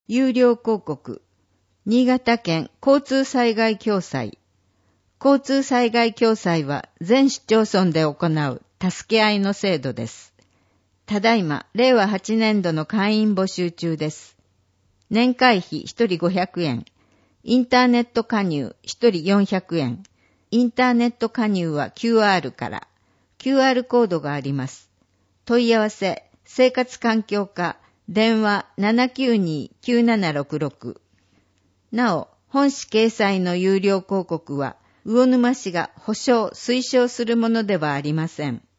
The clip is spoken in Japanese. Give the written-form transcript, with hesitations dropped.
有料広告。新潟県交通災害共済。交通災害共済は全市町村で行う助け合いの制度です。ただいま、令和8年度の会員募集中です。年会費1人500円。インターネット加入1人400円。インターネット加入は QR から。QR コードがあります。問い合わせ、生活環境課、電話 792-9766。なお、本誌掲載の有料広告は、魚沼市が保証・推奨するものではありません。